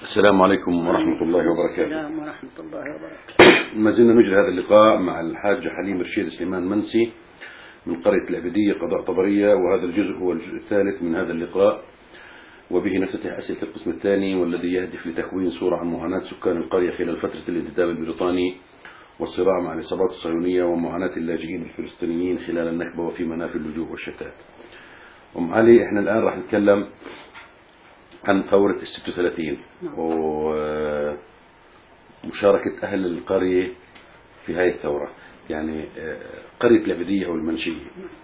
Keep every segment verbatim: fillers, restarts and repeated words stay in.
السلام عليكم ورحمة الله وبركاته. السلام ورحمة الله وبركاته. ما زلنا نجري هذا اللقاء مع الحاج حليم رشيد سليمان منسي من قرية العبدية قضاء طبرية، وهذا الجزء هو الجزء الثالث من هذا اللقاء، وبه نفتتح أسئلة القسم الثاني والذي يهدف لتكوين صورة عن معاناة سكان القرية خلال فترة الانتداب البريطاني والصراع مع العصابات الصهيونية ومعاناة اللاجئين الفلسطينيين خلال النكبة وفي منافي اللجوء والشتات. أم علي، احنا الآن راح نتكلم عن ثورة الستة وثلاثين ومشاركة أهل القرية في هذه الثورة، يعني قرية العبدية أو المنشية.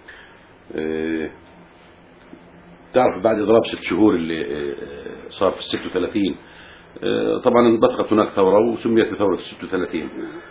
تعرف بعد إضراب ست شهور اللي صار في الستة وثلاثين طبعا انبثقت هناك ثورة وسميت بثورة الستة وثلاثين.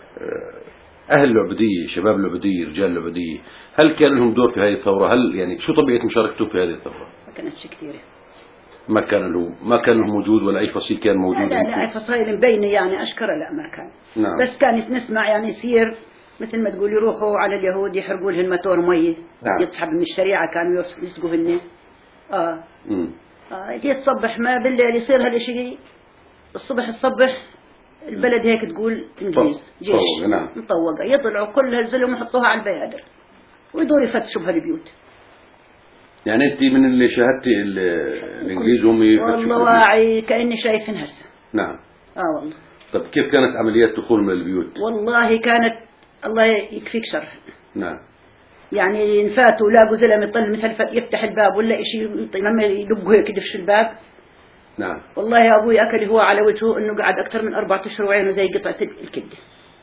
أهل العبدية، شباب العبدية، رجال العبدية، هل كان لهم دور في هذه الثورة؟ هل يعني شو طبيعة مشاركتهم في هذه الثورة؟ ما كانتش كثيرة، ما كان له ما كان له موجود ولا أي فصيل كان موجود؟ لا لا, لا فصائل مبينة يعني أشكر لا ما كان. نعم. بس كانت نسمع يعني يصير مثل ما تقول يروحوا على اليهود يحرقوا لهم ماتور مية. نعم. يسحب من الشريعة كانوا يسقوا هن آه امم آه يتصبح ما بالليل يصير هالشيء، الصبح الصبح البلد هيك تقول انجليز جيش نعم. مطوقة، يطلعوا كل هالزلم ويحطوها على البيادر ويدوروا يفتشوا بهالبيوت. يعني انت من اللي شاهدتي الانجليز هم يفتشوا؟ والله واعي كأني شايفين هسه. نعم. اه والله. طب كيف كانت عمليات دخول من البيوت؟ والله كانت الله يكفيك شر. نعم. يعني انفاتوا لاقوا زلمه يطل مثل يفتح الباب ولا شيء لما يدقوا هيك يدفش الباب. نعم. والله يا ابوي اكل هو على وجهه انه قعد اكثر من أربعة اشهر وعينه زي قطعه الكبده.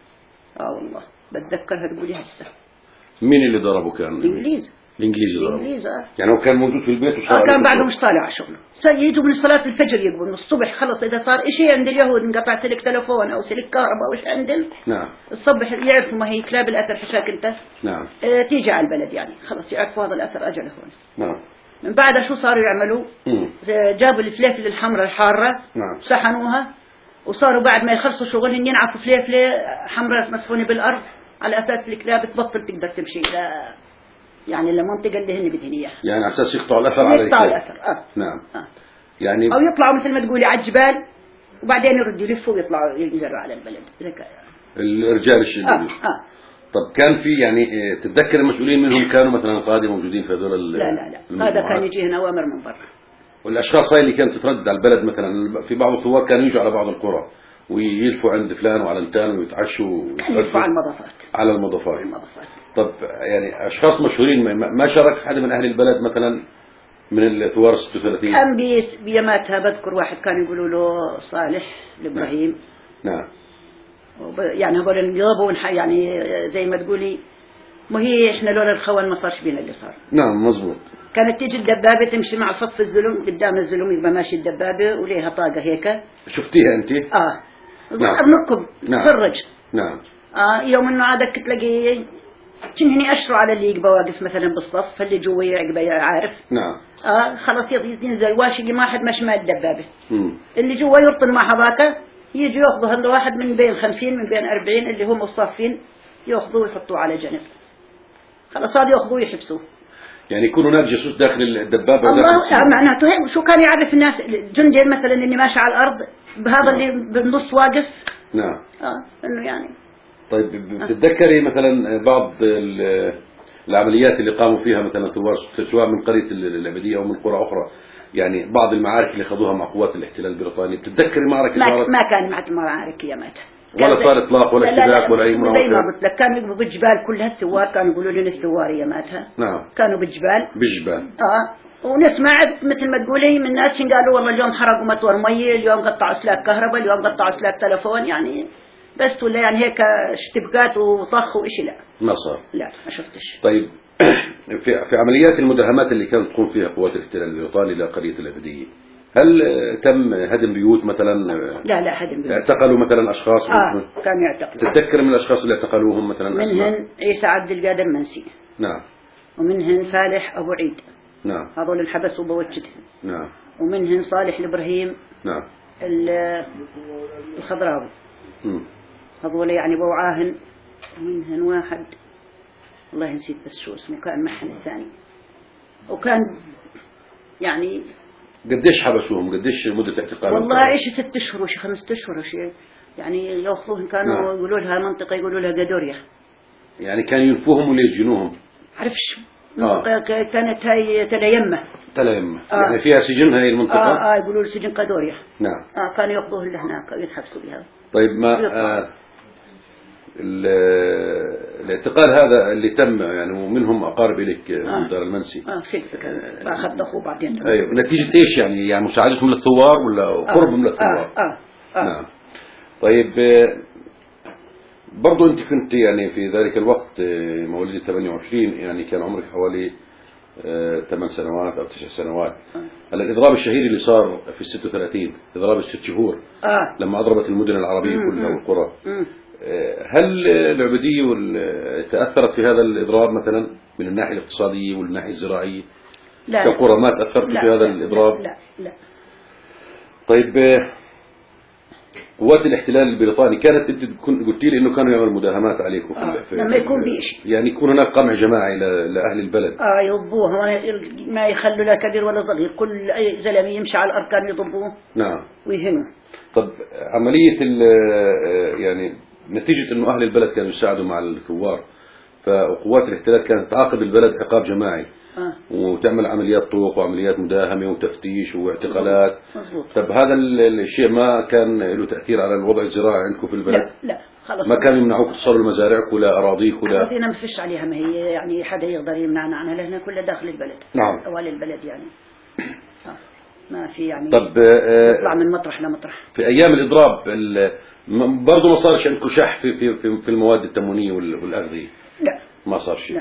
اه والله بتذكرها تقولي هسه. مين اللي ضربه كان؟ الانجليز. الانجليز ضربه. الانجليز اه. يعني هو كان موجود في البيت وصار اه كان بعده مش طالع على شغله، يجوا من صلاه الفجر يقبلوا من الصبح خلص اذا صار شيء عند اليهود انقطع سلك تلفون او سلك كهرباء وش عندهم. نعم. الصبح يعرفوا ما هي كلاب الاثر حشاك انت. نعم. اه تيجي على البلد يعني خلص يعرفوا هذا الاثر اجل هون. نعم. من بعدها شو صاروا يعملوا؟ مم. جابوا الفليفله الحمراء الحاره. نعم. سحنوها وصاروا بعد ما يخلصوا شغلهم ينعفوا فليفله حمراء مسفونه بالارض على اساس الكلاب تبطل تقدر تمشي لا يعني المنطقة اللي هن بدهن إياها، يعني على أساس يقطعوا الأثر على يقطعوا الأثر آه. نعم. آه. يعني أو يطلعوا مثل ما تقولي على الجبال وبعدين يردوا يلفوا ويطلعوا ينزلوا على البلد ذكاء الرجال الشديد. آه. آه. طب كان في يعني تتذكر المسؤولين منهم كانوا مثلا قادة موجودين في هذول؟ لا لا لا هذا كان يجي هنا أوامر من برا. والأشخاص هاي اللي كانت تتردد على البلد مثلا في بعض الثوار كانوا يجوا على بعض القرى ويلفوا عند فلان وعلى التان ويتعشوا يلفوا على المضافات. على المضافات. المضافات. طب يعني أشخاص مشهورين ما شارك حد من أهل البلد مثلا من الثوار الستة وثلاثين؟ كان بيماتها بذكر واحد كان يقولوا له صالح الإبراهيم. نعم. يعني هذول اللي يعني زي ما تقولي ما هي إحنا لولا الخوان ما صارش بينا اللي صار. نعم مزبوط. كانت تيجي الدبابة تمشي مع صف الزلم قدام الزلم يبقى ماشي الدبابة وليها طاقة هيك. شفتيها أنت؟ آه. نعم. نركب نتفرج. نعم. آه يوم إنه عادك تلاقي كنهني أشروا على اللي يبقى واقف مثلا بالصف اللي جوا يبقى عارف. نعم. آه خلاص ينزل واشي ما حد مش مال الدبابة. مم. اللي جوا يرطن مع حباكة يجي يأخذوا هذا واحد من بين خمسين من بين أربعين اللي هم الصافين يأخذوه ويحطوه على جنب. خلاص هذا يأخذوه يحبسوه. يعني يكون هناك جاسوس داخل الدبابة. الله معناته هيك شو كان يعرف الناس جندي مثلا اللي ماشي على الأرض بهذا اللي بالنص واقف. نعم. اه انه يعني. طيب بتتذكري مثلا بعض العمليات اللي قاموا فيها مثلا ثوار سواء من قرية العبدية أو من قرى أخرى، يعني بعض المعارك اللي خذوها مع قوات الاحتلال البريطاني، بتتذكري معركة ما, ما كان مع معارك يا مات ولا صار إطلاق ولا اشتباك ولا أي مناوشة؟ زي ما قلت لك كانوا يقبوا بالجبال كلها الثوار كانوا يقولوا لنا الثوارية ماتها. نعم. كانوا بالجبال. بالجبال. اه ونسمع مثل ما تقولي من ناس قالوا والله اليوم حرقوا ماتور مية، اليوم قطعوا اسلاك كهرباء، اليوم قطعوا اسلاك تلفون، يعني بس ولا يعني هيك اشتباكات وطخ وإشي لا ما صار. لا ما شفتش. طيب في في عمليات المداهمات اللي كانت تقوم فيها قوات الاحتلال البريطاني لقرية العبدية، هل تم هدم بيوت مثلا؟ لا لا هدم بيوت. اعتقلوا مثلا اشخاص؟ اه كانوا يعتقلوا. تتذكر من الاشخاص اللي اعتقلوهم مثلا؟ منهن عيسى عبد القادر منسي. نعم. ومنهن فالح ابو عيد. نعم. هذول الحبس وبوجدهم. نعم. ومنهن صالح الابراهيم. نعم. الخضراوي. امم هذول يعني بوعاهن. ومنهن واحد والله نسيت بس شو اسمه كان محن الثاني وكان يعني قديش حبسوهم؟ قديش مدة اعتقالهم؟ والله عيش ست اشهر وشي خمسة اشهر وشي، يعني ياخذوهم كانوا نعم. يقولوا لها منطقة يقولوا لها قادوريا، يعني كانوا ينفوهم ولا يسجنوهم؟ عرفش منطقة آه. كانت هاي تليمة تليمة آه. يعني فيها سجن هاي المنطقة؟ اه اه يقولوا له سجن قادوريا. نعم. اه كانوا ياخذوه لهناك ويتحبسوا بها. طيب ما آه الاعتقال هذا اللي تم يعني ومنهم اقارب لك آه. من دار المنسي اه سيف كان اخذ اخوه بعدين. ايوه نتيجة ايش يعني؟ يعني مساعدتهم للثوار ولا قربهم آه. للثوار؟ آه. آه. آه. نعم. طيب برضو انت كنت يعني في ذلك الوقت مواليد ثمانية وعشرين، يعني كان عمرك حوالي ثمان سنوات او تسع سنوات. هلا الاضراب الشهير اللي صار في الست وثلاثين، اضراب الست شهور آه. لما اضربت المدن العربية كلها والقرى، هل العبيدية تأثرت في هذا الإضراب مثلا من الناحية الاقتصادية والناحية الزراعية؟ لا كقرى ما تأثرت لا في هذا لا الإضراب؟ لا لا. طيب قوات الاحتلال البريطاني كانت انت قلت لي انه كانوا يعملوا مداهمات عليكم آه. في لما يكون بيش يعني يكون هناك قمع جماعي لاهل البلد. اه يضبوها ما يخلوا لا كبير ولا صغير، كل اي زلمه يمشي على الاركان يضبوه. نعم. ويهنوا. طب عمليه يعني نتيجه انه اهل البلد كانوا يساعدوا مع الثوار، فقوات الاحتلال كانت تعاقب البلد عقاب جماعي آه. وتعمل عمليات طرق وعمليات مداهمة وتفتيش واعتقالات. مظبوط. طب هذا الشيء ما كان له تأثير على الوضع الزراعي عندكم في البلد؟ لا لا خلص. ما كانوا يمنعوك تصلوا مزارعك ولا أراضيك ولا؟ أراضينا ما فيش عليها، ما هي يعني حدا يقدر يمنعنا عنها لأنها كلها داخل البلد. نعم. أوالي البلد يعني. آه. ما في يعني. طب يطلع من مطرح لمطرح. في أيام الإضراب برضه ما صارش عندكم شح في في في المواد التموينية والأغذية؟ لا. ما صار شيء. لا.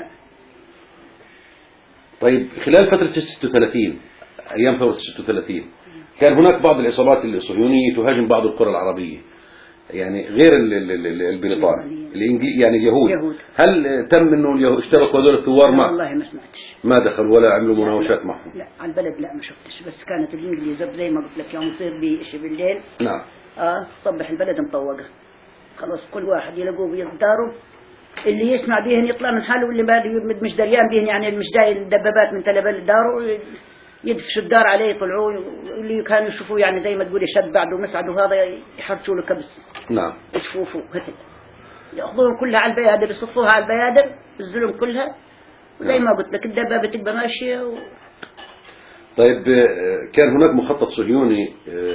طيب خلال فترة ستة وثلاثين، أيام ثورة ستة وثلاثين، كان هناك بعض العصابات الصهيونية تهاجم بعض القرى العربية، يعني غير البريطاني الإنجليزي يعني اليهود. يهود. هل تم إنه اليهود اشتركوا هذول الثوار معه؟ والله ما سمعتش. ما دخلوا ولا عملوا مناوشات معهم؟ لا على البلد لا ما شفتش، بس كانت الإنجليز زي ما قلت لك يوم يصير بشيء بالليل. نعم. آه تصبح البلد مطوقة، خلاص كل واحد يلاقوه بيداره، اللي يسمع بيهن يطلع من حاله واللي ما مش دريان بيهن يعني مش جاي الدبابات من تلبل داره يدفشوا الدار عليه يطلعوه، اللي كانوا يشوفوه يعني زي ما تقول يشد بعده ومسعد وهذا يحرشوا له كبس. نعم. يشوفوا قتل ياخذوهم كلها على البيادر يصفوها على البيادر الظلم كلها زي ما قلت لك الدبابة تبقى ماشية و... طيب كان هناك مخطط صهيوني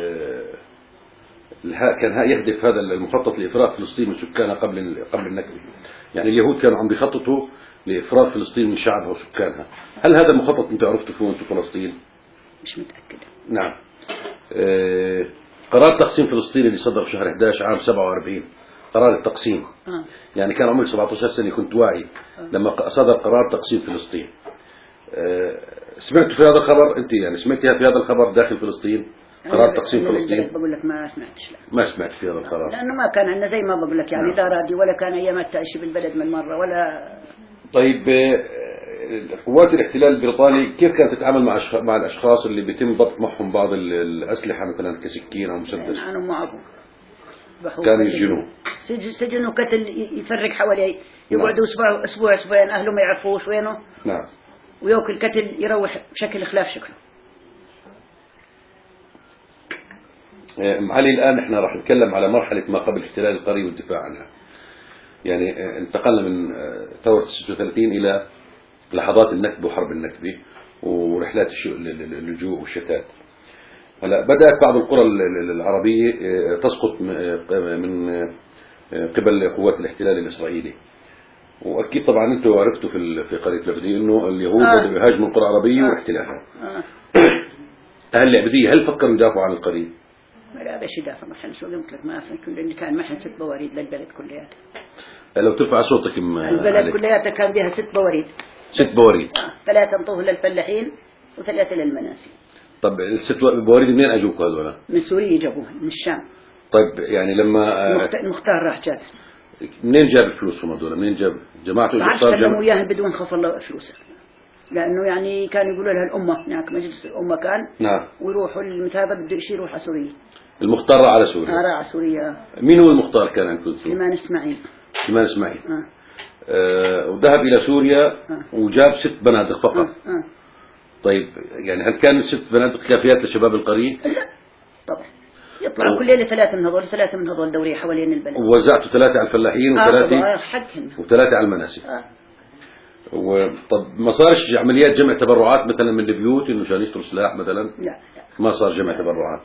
كان يهدف هذا المخطط لإفراغ فلسطين من سكانها قبل قبل النكبة، يعني اليهود كانوا عم بيخططوا لإفراغ فلسطين من شعبها وسكانها، هل هذا المخطط انتم عرفتوا فيه وانتم فلسطين؟ مش متأكدة. نعم. آه قرار تقسيم فلسطين اللي صدر في شهر إحدى عشر عام سبعة وأربعين، قرار التقسيم. آه. يعني كان عمري سبعة عشر سنة كنت واعي آه. لما صدر قرار تقسيم فلسطين. آه سمعت في هذا الخبر انت، يعني سمعتها في هذا الخبر داخل فلسطين؟ قرار تقسيم فلسطين؟ بقول لك ما سمعتش. لا ما سمعت في هذا القرار لأنه ما كان عندنا زي ما بقول لك يعني لا راديو ولا كان أيامات تعيش بالبلد من مرة ولا. طيب قوات الاحتلال البريطاني كيف كانت تتعامل مع مع الأشخاص اللي بيتم ضبط معهم بعض الأسلحة مثلا كسكين أو مسدس؟ كانوا معهم كانوا يسجنوه. سجنوا قتل يفرق حواليه يقعدوا أسبوع أسبوع أسبوعين أهله ما يعرفوش وينه. نعم. ويوكل القتل يروح بشكل خلاف شكله. علي الآن احنا راح نتكلم على مرحلة ما قبل احتلال القرية والدفاع عنها. يعني انتقلنا من ثورة ستة وثلاثين إلى لحظات النكبة وحرب النكبة ورحلات اللجوء والشتات. هلا بدأت بعض القرى العربية تسقط من قبل قوات الاحتلال الإسرائيلي، وأكيد طبعا أنتم عرفتوا في في قرية العبدية إنه اليهود بدأوا آه. يهاجموا القرى العربية آه. واحتلالها. آه. أهل العبدية هل فكروا يدافعوا عن القرية؟ لا باش يدافع ما حن شو قلت لك ما كل اللي كان ما حن ست بواريد للبلد كلياتها. لو ترفع صوتك البلد كلياتها كان بها ست بواريد. ست بواريد. آه. ثلاثة انطوه للفلاحين وثلاثة للمناسي. طب الست بواريد منين اجوكوا هذول؟ من سوريا جابوها من الشام. طيب يعني لما المختار راح جاب. منين جاب الفلوس هذول؟ منين جاب جماعته؟ ما عرفش كلموا وياهم بدون خوف الله فلوسه. لأنه يعني كانوا يقولوا لها الأمة هناك مجلس الأمة كان. نعم. ويروحوا المثابة بده يشيل يروح على سوريا. المختار راح على سوريا. آه راح على سوريا. مين هو المختار كان عندكم؟ سليمان إسماعيل. سليمان إسماعيل. آه. آه وذهب إلى سوريا آه. وجاب ست بنادق فقط. آه. آه. طيب يعني هل كان ست بنادق كافيات لشباب القرية؟ لا طبعا، يطلعوا كل ليلة ثلاثة من هذول ثلاثة من هذول دورية حوالين البلد. ووزعتوا ثلاثة على الفلاحين وثلاثة آه حقهم وثلاثة على المناسك. آه. طب ما صارش عمليات جمع تبرعات مثلا من البيوت انه عشان يشتروا سلاح مثلا؟ لا لا ما صار جمع تبرعات.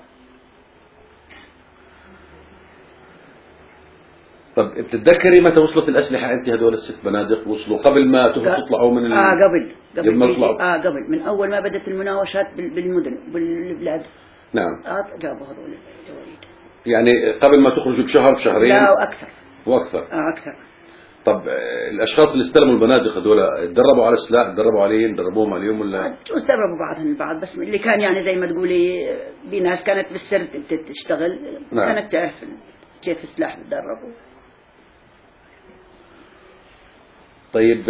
طب بتتذكري متى وصلت الأسلحة أنت هذول الست بنادق؟ وصلوا قبل ما تطلعوا من ال... آه قبل قبل ما تطلعوا؟ آه قبل من أول ما بدأت المناوشات بالمدن بالبلاد. نعم. آه جابوا هذول الجواريد. يعني قبل ما تخرجوا بشهر بشهرين؟ لا وأكثر. وأكثر. آه أكثر. طب الأشخاص اللي استلموا البنادق هذول تدربوا على السلاح، تدربوا عليه، دربوهم عليهم ولا؟ دربوا بعضهم البعض، بس اللي كان يعني زي ما تقولي بناس كانت بالسرد تشتغل. نعم. كانت تعرف كيف السلاح بتدربوا. طيب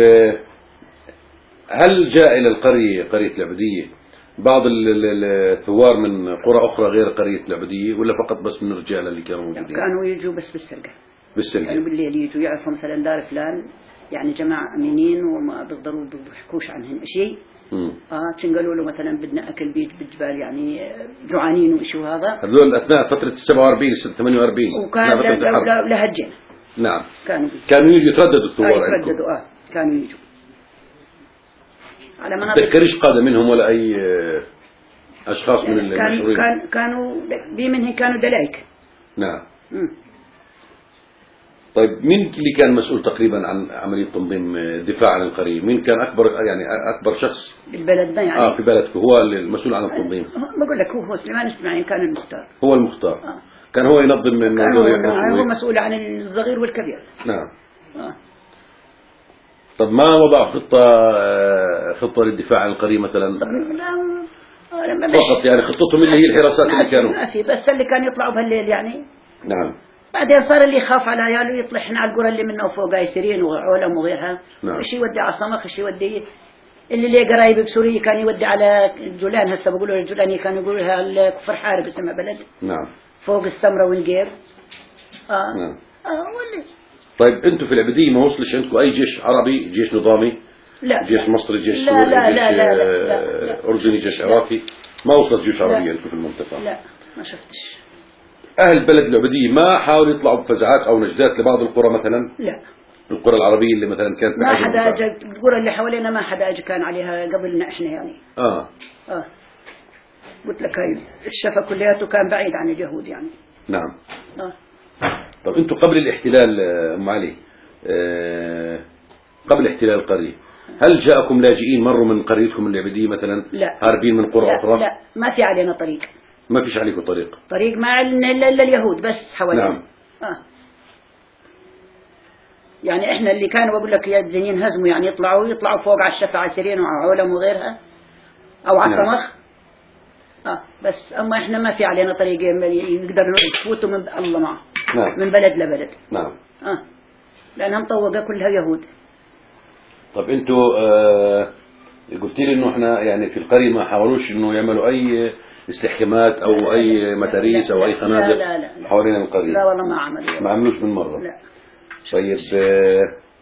هل جاء إلى القرية قرية العبدية بعض الثوار من قرى أخرى غير قرية العبدية ولا فقط بس من الرجال اللي كانوا موجودين؟ كانوا يجوا بس بالسرقة. بالسرقة. يعني بالليل يجوا يعرفوا مثلا دار فلان يعني جماعة أمينين وما بيقدروا بيحكوش عنهم شيء. اه تنقلوا له مثلا بدنا أكل بيت بالجبال يعني جوعانين وشو هذا. هذول أثناء فترة سبعة وأربعين ثمانية وأربعين. وكان لهجين. نعم. كانوا كانوا يجوا يترددوا الثوار. آه يترددوا اه كانوا يجوا. على مناطق. تذكريش قادة منهم ولا أي أشخاص يعني من المشهورين؟ كان كانوا بي منهم كانوا دلايك. نعم. مم. طيب مين اللي كان مسؤول تقريبا عن عملية تنظيم الدفاع عن القرية؟ مين كان أكبر يعني أكبر شخص بالبلد ده يعني؟ آه في بلدك هو المسؤول عن التنظيم. بقول لك هو هو سليمان اسماعيل كان المختار. هو المختار. آه. كان هو ينظم من كان هو, هو مسؤول عن الصغير والكبير. نعم. آه. طب ما وضع خطة خطة للدفاع عن القرية مثلا؟ لا فقط يعني خطتهم اللي هي الحراسات اللي كانوا ما في بس اللي كان يطلعوا بهالليل يعني. نعم. بعدين صار اللي يخاف على عياله يطلعن على القرى اللي منه فوق يسيرين وعولم وغيرها. نعم. شيء يودي على صمخ شيء يودي اللي ليه قرايب بسوريا كان يودي على الجولان. هسه بقولوا الجولاني كانوا يقولوا لها الكفر حارب اسمها بلد. نعم. فوق السمرة والقير. اه. نعم. اه ولا. طيب انتم في العبدية ما وصلش عندكم اي جيش عربي جيش نظامي؟ لا. جيش مصري جيش لا سوري لا جيش لا لا لا لا لا. أردني جيش عراقي؟ ما وصلت جيوش عربية عندكم في المنطقة؟ لا ما شفتش. أهل بلد العبدية ما حاولوا يطلعوا بفزعات أو نجدات لبعض القرى مثلا؟ لا. القرى العربية اللي مثلا كانت ما حدا اجى القرى اللي حوالينا ما حدا اجى كان عليها قبلنا احنا يعني. اه اه قلت لك هاي الشفا كلياته كان بعيد عن اليهود يعني. نعم. اه طب انتم قبل الاحتلال ام علي آه قبل احتلال القرية هل جاءكم لاجئين مروا من قريتكم العبدية مثلا؟ لا. هاربين من قرى لا أخرى؟ لا ما في علينا طريق. ما فيش عليكم طريق؟ طريق ما علينا إلا اليهود بس حوالينا. نعم. آه. يعني إحنا اللي كانوا بقول لك ينهزموا هزموا يعني يطلعوا يطلعوا فوق على الشفا على سيرين وعلى علم وغيرها أو على الصمخ. نعم. آه بس أما إحنا ما في علينا طريق نقدر نفوتوا من الله معه. نعم. من بلد لبلد. نعم. آه لأنها مطوقة كلها يهود. طب انتوا آه قلت لي انه احنا يعني في القرية ما حاولوش انه يعملوا اي استحكامات او لا اي لا متاريس لا او اي خنادق لا لا لا حوالين القرية؟ لا والله ما عملوا. ما عملوش من مرة؟ لا. طيب آه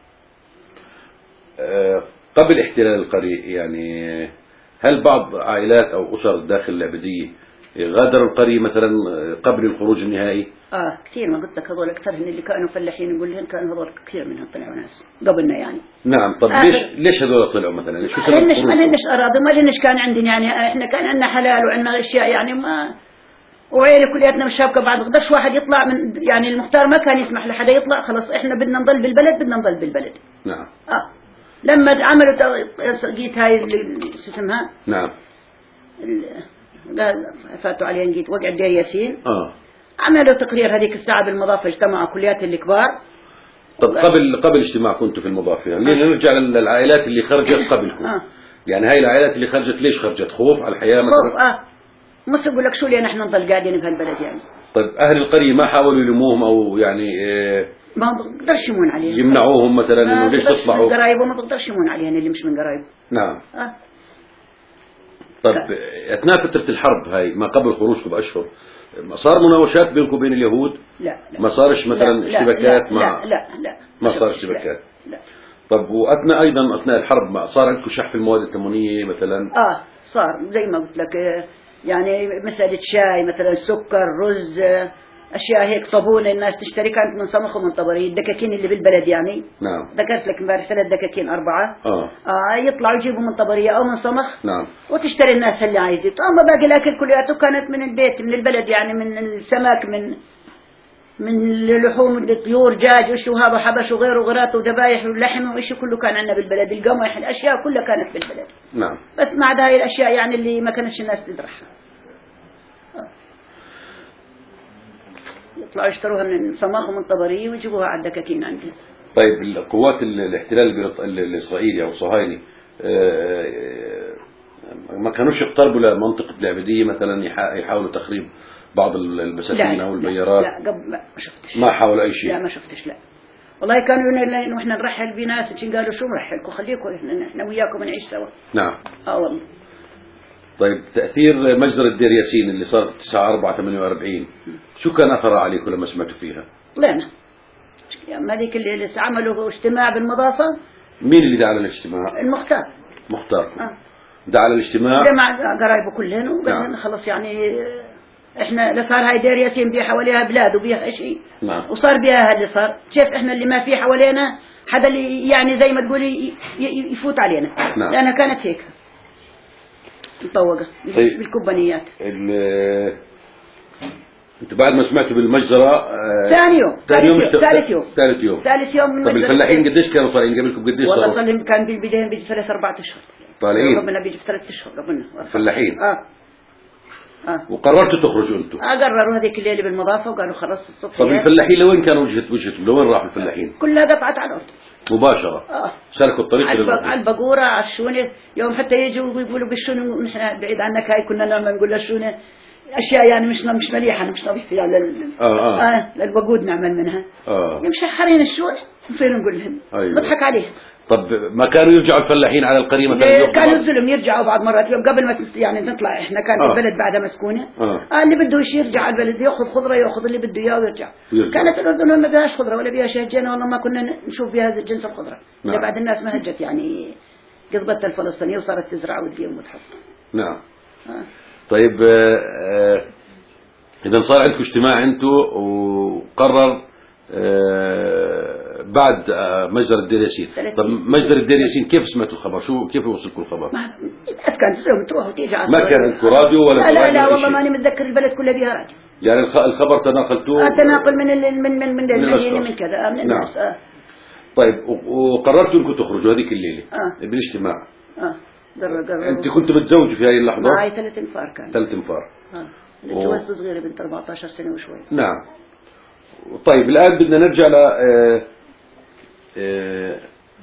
آه قبل احتلال القرية يعني هل بعض عائلات او اسر داخل العبدية غادروا القرية مثلا قبل الخروج النهائي؟ اه كثير ما قلت لك هذول اكثر من اللي كانوا فلاحين يقول لهم كانوا هذول كثير منهم طلعوا ناس قبلنا يعني. نعم. طب ليش ليش هذول طلعوا مثلا؟ ليش ما لنش ما لنش اراضي ما لنش كان عندنا يعني احنا كان عندنا حلال وعندنا اشياء يعني ما وعيلة كلياتنا مش شابكه بعض قدرش واحد يطلع من يعني المختار ما كان يسمح لحدا يطلع خلاص احنا بدنا نضل بالبلد بدنا نضل بالبلد. نعم. اه لما عملوا جيت هاي اللي اسمها نعم قال فاتوا علينا جيت وقع دير ياسين. اه عملوا تقرير هذيك الساعة بالمضافة اجتمعوا كليات الكبار. طب قبل قبل اجتماع كنتوا في المضافة يعني آه. نرجع للعائلات اللي خرجت قبلكم. آه. يعني هاي العائلات اللي خرجت ليش خرجت؟ خوف على الحياة مثلا؟ خوف اه مش يقول لك شو ليه نحن نضل قاعدين في هالبلد يعني. طيب أهل القرية ما حاولوا يلموهم أو يعني آه ما بقدرش يمون عليهم يمنعوهم مثلا إنه ليش تطلعوا؟ من قرايبه ما بقدرش يمون عليهم اللي مش من قرايبه. نعم. آه. طب أثناء فترة الحرب هاي ما قبل خروجكم بأشهر صار مناوشات بينكم وبين اليهود؟ لا, لا. ما صارش مثلا لا. شبكات لا. مع لا لا لا ما صار شبكات. لا. طب وأثناء أيضا أثناء الحرب صار عندكم شح في المواد الثمانية مثلا؟ آه صار زي ما قلت لك، يعني مسألة شاي مثلا، سكر، رز، أشياء هيك، صابون الناس تشتري كانت من صمخ ومن طبري، الدكاكين اللي بالبلد يعني. نعم. ذكرت لك امبارح ثلاث دكاكين أربعة. آه. آه يطلعوا يجيبوا من طبرية أو من صمخ. نعم. وتشتري الناس اللي عايزة. أما باقي الأكل كلياته كانت من البيت من البلد، يعني من السمك، من من اللحوم، الطيور، دجاج، وشو هذا حبش وغيره وغيرات وذبايح واللحم وإيش كله كان عندنا بالبلد، القمح، الأشياء كلها كانت بالبلد. نعم. بس مع هاي الأشياء يعني اللي ما كانتش الناس تدرحها. يطلعوا يشتروها من صماخ ومن طبرية ويجيبوها على الدكاكين عندنا. طيب القوات الاحتلال الإسرائيلي أو الصهايني ما كانوش يقتربوا لمنطقة العبيدية مثلا يحاولوا تخريب بعض البساتين أو البيارات؟ لا قبل ما شفتش. ما حاولوا أي شيء؟ لا ما شفتش. لا والله كانوا يقولون إحنا نرحل بناس، قالوا شو نرحلكم، خليكم إحنا إحنا وياكم نعيش سوا. نعم. آه والله. طيب تأثير مجزرة الدير ياسين اللي صار تسعة أربعة ثمانية وأربعين شو كان أثرها عليكم لما سمعتوا فيها؟ طلعنا يوم هذيك اللي عملوا اجتماع بالمضافة. مين اللي دعا على الاجتماع؟ المختار. مختار. آه. دعا على الاجتماع. جمع قرايبه كلهن وقال لنا خلص يعني احنا لا صار هاي دير ياسين بيها حواليها بلاد وبيها شيء. نعم. وصار بيها اللي صار، شايف احنا اللي ما في حوالينا حدا اللي يعني زي ما تقولي يفوت علينا. نعم. لأنها كانت هيك مطوقة. طيب. بالكوبانيات. انتوا بعد ما سمعتوا بالمجزرة ثاني يوم ثاني يوم ثالث يوم ثالث يوم ثالث يوم من طب الفلاحين قديش كانوا طالعين قبلكم قديش؟ والله طالعين كان بالبداية بيجي ثلاث أربعة أشهر طالعين. ربنا بيجي ثلاث أشهر ربنا. الفلاحين. اه اه وقررتوا تخرجوا انتم؟ اه قرروا هذيك الليلة بالمضافة وقالوا خلص الصبح. طب الفلاحين لوين كانوا وجهة وجهتهم؟ لوين راحوا الفلاحين؟ كلها قطعت على الأرض مباشرة. اه سلكوا الطريق على البقورة على الشونة. يوم حتى يجوا ويقولوا بالشونة نحن بعيد عنك هاي كنا لما نقول للشونة أشياء يعني مش مش مليحة مش نظيفة يعني لل آه آه. آه للوقود نعمل منها. آه. يمشحرين الشونة فين نقول لهم؟ أيوة. نضحك عليهم. طب ما كانوا يرجعوا الفلاحين على القرية مثلا؟ كانوا ينزلوا يرجعوا بعض مرات يوم قبل ما يعني نطلع احنا كان آه. البلد بعدها مسكونة. آه. آه اللي بده يشي يرجع على البلد ياخذ خضرة ياخذ اللي بده اياه ويرجع. ويرجع. كانت الأردن ما فيهاش خضرة ولا فيها شيء، جينا والله ما كنا نشوف فيها جنس الخضرة. نعم. اللي بعد الناس ما هجت يعني قضبت الفلسطينية وصارت تزرع وتقيم وتحط. نعم. آه. طيب آه إذا صار عندكم اجتماع أنتم وقرر آه بعد آه مجزرة الدير ياسين. طب مجزرة الدير ياسين كيف سمعتوا الخبر؟ شو كيف وصلكم الخبر؟ ما كان تسوي تروح وتيجي على ما كان عندكم راديو ولا؟ لا لا, لا والله ماني متذكر البلد كلها بيها راديو. يعني الخبر تناقلتوه؟ آه تناقل من ال من من من من, من كذا من الناس. نعم. آه. طيب وقررتوا انكم تخرجوا هذيك الليلة آه. بالاجتماع. اه قرر قرر انت كنت متزوجة في هذه اللحظة؟ معي ثلاث انفار كان. ثلاث انفار. اه تجوزت صغيرة بنت أربعة عشر سنة وشوي. نعم. طيب الآن بدنا نرجع ل آه آه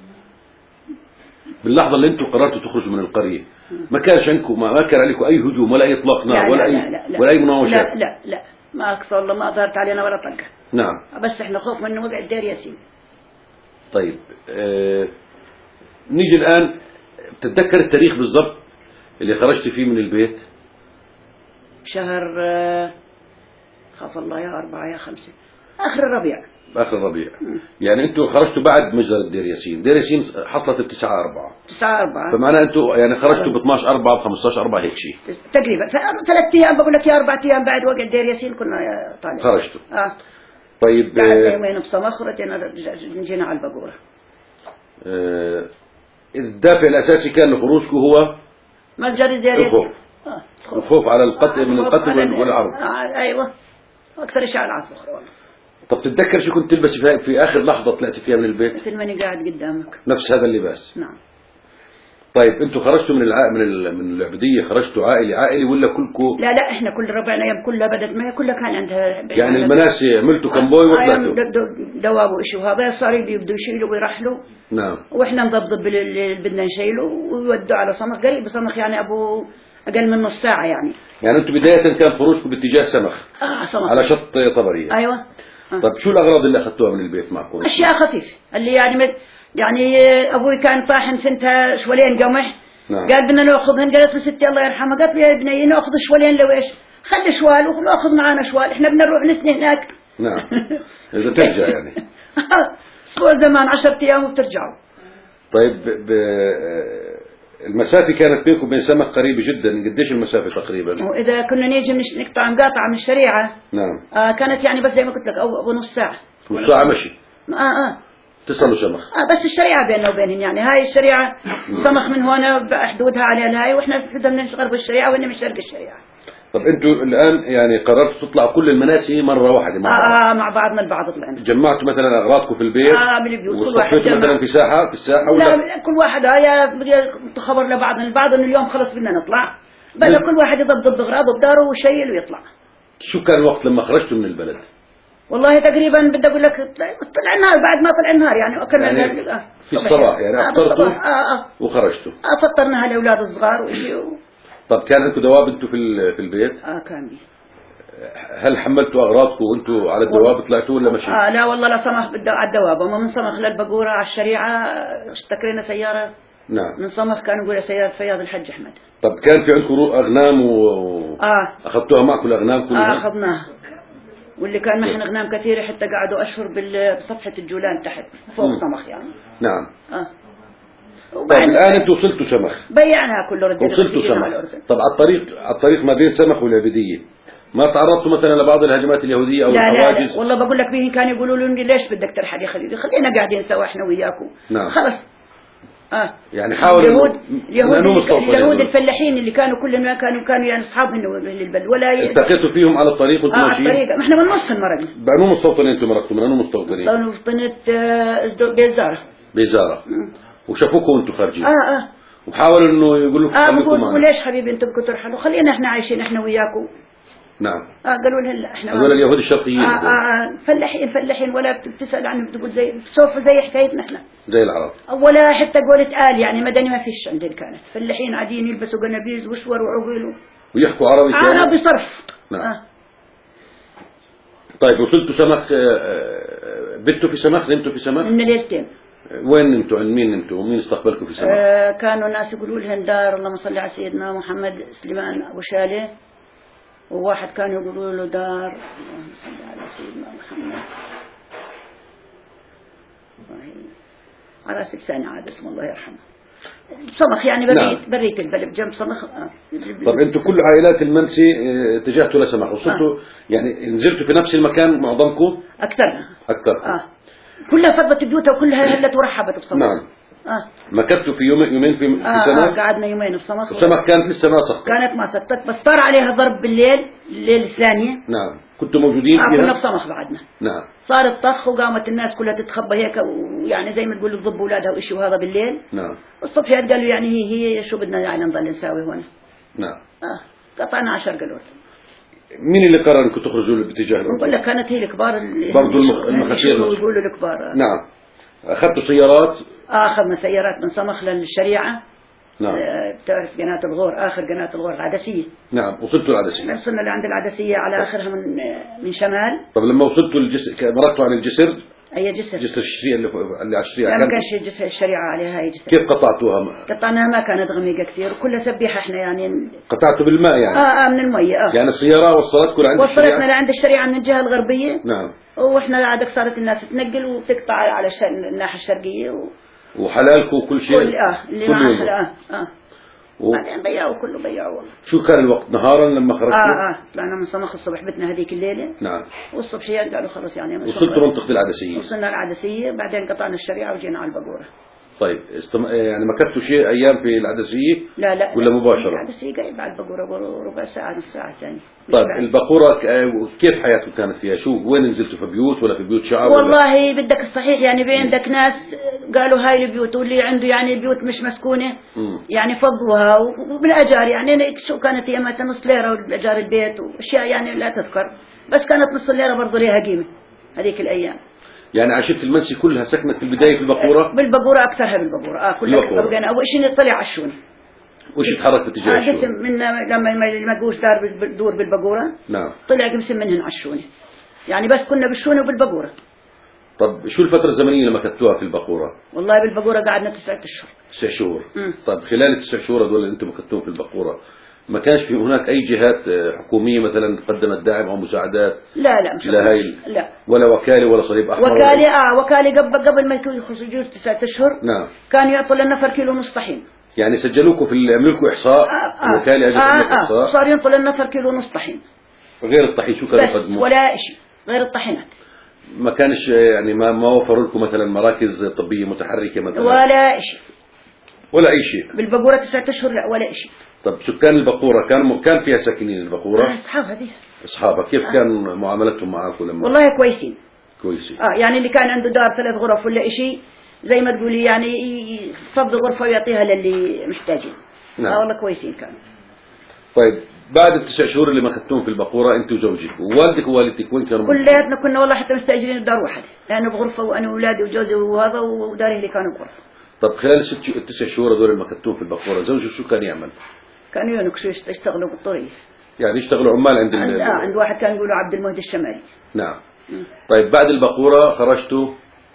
باللحظة اللي انتم قررتوا تخرجوا من القرية ما كانش عندكم ما كان عليكم أي هجوم ولا أي إطلاق نار ولا أي ولا أي مناوشات؟ لا لا لا ما أقصى الله ما ظهرت علينا ولا طلقة. نعم. بس احنا خوف من وقع الدير ياسين. طيب آه نيجي الآن تتذكر التاريخ بالضبط اللي خرجت فيه من البيت؟ شهر آه خاف الله يا أربعة يا خمسة آخر الربيع. آخر الربيع. يعني أنتوا خرجتوا بعد مجزرة دير ياسين. دير ياسين حصلت بتسعة أربعة. تسعة أربعة. فمعناه أنتوا يعني خرجتوا ب اثناشر أربعة ب خمستاشر أربعة هيك شيء. تقريبا ثلاث أيام بقول لك يا أربعة أيام بعد وقع دير ياسين كنا طالعين. خرجتوا. آه. طيب. قعدنا يومين بصمخ ورجعنا جينا على البقورة. آه الدافع الأساسي كان لخروجكم هو مجزرة دير ياسين. الخوف. آه. الخوف على القتل من القتل والعرض. آه. أيوة. أكثر شيء على العصر والله. طب تتذكر شو كنت تلبسي في, في آخر لحظة طلعتي فيها من البيت؟ مثل ماني قاعد قدامك. نفس هذا اللباس. نعم. طيب انتوا خرجتوا من الع... من ال... من العبودية خرجتوا عائلي عائلي ولا كلكم؟ لا لا احنا كل ربعنا يوم كلها بدت ما هي كلها كان عندها يعني المناسي عملتوا كمبوي وطلعتوا؟ دواب وإشي وهذا صار يبدوا يشيلوا ويرحلوا. نعم. واحنا نضبضب اللي بدنا نشيله ويودوا على صمخ قريب صمخ يعني ابو اقل من نص ساعة يعني. يعني انتوا بداية كان خروجكم باتجاه سمخ. اه صمخ. على شط طبرية. ايوه. آه. طب شو الأغراض اللي أخذتوها من البيت معكم؟ أشياء خفيفة اللي يعني مد... يعني أبوي كان طاحن سنتها شوالين قمح. نعم. قال بدنا ناخذهن قالت له ستي الله يرحمها قالت لي يا ابني ناخذ شوالين لو ايش خلي شوال وناخذ معنا شوال احنا بدنا نروح نسني هناك. نعم. إذا ترجع يعني. اسبوع زمان عشرة أيام وبترجعوا. طيب ب... المسافة كانت بينكم وبين سمخ قريبة جدا، قديش المسافة تقريبا؟ وإذا كنا نيجي مش نقطع مقاطعة من الشريعة نعم آه كانت يعني بس زي ما قلت لك أو نص ساعة نص ساعة مشي اه اه تصلوا سمخ. اه بس الشريعة بيننا وبينهم، يعني هاي الشريعة سمخ من هنا حدودها على الهاي، واحنا حدودنا من غرب الشريعة وإني من شرق الشريعة. طب انتوا الان يعني قررتوا تطلعوا كل المناسي مرة واحدة مع بعض؟ اه مع بعضنا البعض طلعنا. جمعتوا مثلا اغراضكم في البيت؟ اه بالبيوت كل واحد وصفيتوا مثلا في ساحة في الساحة ولا؟ لا كل واحد يا خبر لبعضنا البعض انه اليوم خلص بدنا نطلع، بل كل واحد يضبط اغراضه بداره ويشيل ويطلع. شو كان الوقت لما خرجتوا من البلد؟ والله تقريبا بدي اقول لك طلع النهار، بعد ما طلع النهار يعني اكلنا يعني آه في الصباح يعني افطرتوا آه آه آه وخرجتوا؟ اه فطرناها الاولاد الصغار وشيء و... طب كان عندكم دواب انتوا في في البيت؟ اه كان بي. هل حملتوا اغراضكم وانتوا على الدواب طلعتوا ولا مشي؟ اه لا والله لا سمح على الدواب، وما من سمخ للبقوره على الشريعه اشتكينا سياره. نعم من سمخ كانوا يقولوا سياره فياض الحج احمد. طب كان في عندكم اغنام و اه اخذتوها معكم الاغنام كلها؟ اه اخذناها، واللي كان معهم اغنام كثيره حتى قعدوا اشهر بصفحه الجولان تحت فوق م. سمخ يعني. نعم اه طب الان انتوا وصلتوا سمخ؟ بيعناها كله ردينا وصلتوا سمخ. طب على الطريق على الطريق ما بين سمخ والعبيديه ما تعرضتوا مثلا لبعض الهجمات اليهوديه او لا الحواجز؟ لا لا والله بقول لك به كانوا يقولوا لي ليش بدك ترحل يا خليلي، خلينا قاعدين سوا احنا وياكم. نعم خلص اه يعني حاولوا اليهود اليهود اليهود الفلاحين اللي كانوا كلنا كانوا كانوا يعني اصحاب من اهل البلد ولا ي... التقيتوا فيهم على الطريق وانتم آه ماشيين؟ على الطريق ما احنا من نص مرقنا. بأنو مستوطنين انتم مرقتوا من انو مستوطنين؟ مستوطنة آه بيزارة. بيزارة وشافوكم وانتم خارجين؟ اه اه وحاولوا انه يقولوا لكم اه خليكم معنا. وليش حبيبي انتم بدكم ترحلوا، خلينا احنا عايشين احنا وياكم. نعم اه قالوا لها لا احنا هذول اليهود الشرقيين. آه آه فلاحين فلاحين ولا بتسأل عنهم بتقول زي سوف زي حكايتنا احنا زي العرب ولا حتى قولت آل يعني مدني ما فيش عندنا، كانت فلاحين عاديين يلبسوا قنابيز وشور وعقيل ويحكوا عربي كمان. عربي صرف. نعم آه. طيب وصلتوا سمخ بتوا في سمخ نمتوا في سمخ؟ من ليلتين. وين نمتوا عند مين نمتوا ومين استقبلكم في سمخ؟ آه كانوا الناس يقولوا لهم دار اللهم صل على سيدنا محمد سليمان ابو شاله، وواحد كانوا يقولوا له دار اللهم صل على سيدنا محمد على راسي لساني عاد اسمه الله يرحمه سمخ يعني بريت نعم. بريت البلد جنب سمخ. آه. طب انتوا كل عائلات المنسي اتجهتوا لسمخ وصلتوا آه. يعني نزلتوا في نفس المكان معظمكم؟ اكثرنا اكثر اه كلها فضت بيوتها وكلها هلت ورحبت بسمخ. نعم اه مكثتوا في يومين يومين في, في آه سمخ؟ آه قعدنا يومين في سمخ. السمخ كانت لسه ما سقطت؟ كانت ما سقطت بس صار عليها ضرب بالليل الليل الثانية. نعم كنتوا موجودين آه فيها؟ كنا في سمخ بعدنا. نعم صار الطخ وقامت الناس كلها تتخبى هيك ويعني زي ما تقول تضب اولادها وإشي وهذا بالليل. نعم الصبح قالوا يعني هي هي شو بدنا يعني نضل نساوي هون. نعم اه قطعنا عشر قالوا. مين اللي قرر انكم تخرجوا باتجاه الأردن؟ بقول لك كانت هي الكبار برضه المخاشير يقولوا الكبار. نعم اخذتوا سيارات؟ آه اخذنا سيارات من سمخ للشريعة. نعم آه بتعرف قناة الغور اخر قناة الغور العدسية. نعم وصلتوا العدسية؟ وصلنا لعند العدسية على اخرها من من شمال. طب لما وصلتوا الجسر مرقتوا عن الجسر؟ اي جسر؟ جسر الشريعة اللي, اللي على الشريعة. لا ما كانش جسر الشريعة عليها هاي جسر. كيف قطعتوها؟ قطعناها ما كانت غميقة كثير وكلها سبيحة احنا يعني. قطعتوا بالماء يعني؟ اه اه من المية اه. يعني السيارة وصلتكم لعند الشريعة؟ وصلتنا لعند الشريعة من الجهة الغربية. نعم واحنا عادك صارت الناس تنقل وتقطع على الناحية الشرقية و... وحلالكم وكل شيء؟ كل اه اللي معاه اه اه و... بعدين بيعوا كله بيعوا والله. شو كان الوقت نهارا لما خرجتوا؟ اه اه طلعنا من سمخ الصبح بتنا هذيك الليلة. نعم والصبحيات قالوا خلص يعني وصلتوا منطقة العدسية؟ وصلنا العدسية بعدين قطعنا الشريعة وجينا على البقورة. طيب استم... يعني مكثتوا شيء ايام في العدسية؟ لا لا ولا مباشرة؟ العدسية قريب على البقورة ربع ساعة نص ساعة ثانية. طيب البقورة كيف حياتكم كانت فيها؟ شو وين نزلتوا في بيوت ولا في بيوت شعب؟ والله ولا؟ بدك الصحيح يعني بين عندك ناس قالوا هاي البيوت واللي عنده يعني بيوت مش مسكونة م. يعني فضوها وبالأجار يعني شو كانت ايامها نص ليرة وبالأجار البيت واشياء يعني لا تذكر بس كانت نص ليرة برضو ليها قيمة هذيك الأيام. يعني عشيرة المنسي كلها سكنت في البداية في البقورة؟ بالبقورة أكثرها بالبقورة اه كلها بقينا أول شيء نطلع على الشوني. وش يتحرك باتجاه الشوني؟ قسم من لما ما تقوش دار دور بالبقورة. نعم طلع قسم منهن على الشوني يعني بس كنا بالشوني وبالبقورة. طب شو الفترة الزمنية اللي مكثتوها في البقورة؟ والله بالبقورة قعدنا تسعة أشهر. تسع شهور. طب خلال التسع شهور هذول اللي أنتم مكثتوهم في البقورة ما كانش في هناك أي جهات حكومية مثلا قدمت دعم أو مساعدات؟ لا لا مش لا, هاي لا ولا وكالة ولا صليب أحمر؟ وكالة آه وكالة قبل قبل ما يخرجوا تسعة أشهر. نعم. كان يعطوا للنفر كيلو نص طحين. يعني سجلوكم في عملوا إحصاء؟ آه آه الوكالة أجت آه آه إحصاء؟ آه صار ينطوا للنفر كيلو نص طحين. غير الطحين شو كانوا يقدموا؟ ولا شيء غير الطحينات. ما كانش يعني ما ما وفروا لكم مثلا مراكز طبية متحركة مثلا؟ ولا شيء. ولا أي شيء. بالبقورة تسعة أشهر لا ولا شيء. طب سكان البقورة كان كان فيها ساكنين البقورة؟ آه أصحابها دي. أصحابها كيف آه. كان معاملتهم معاكم لما؟ والله كويسين. كويسين. آه يعني اللي كان عنده دار ثلاث غرف ولا شيء زي ما تقولي يعني يفضي غرفة ويعطيها للي محتاجين. نعم. آه والله كويسين كانوا. طيب بعد التسع شهور اللي مكثتوهم في البقورة أنت وزوجك ووالدك ووالدتك وين كانوا؟ كلياتنا كنا والله حتى مستأجرين الدار واحدة لأنه بغرفة وأنا وأولادي وجوزي وهذا وداره اللي كانوا بغرفة. طب خلال الست التسع شهور هذول اللي مكثتوهم في البقورة زوجك شو كان يعمل؟ كانوا ينكشوا يشتغلوا بالطريق. يعني يشتغلوا عمال عند عند, آه عند واحد كان يقولوا عبد المهدي الشمالي. نعم. م. طيب بعد البقورة خرجتوا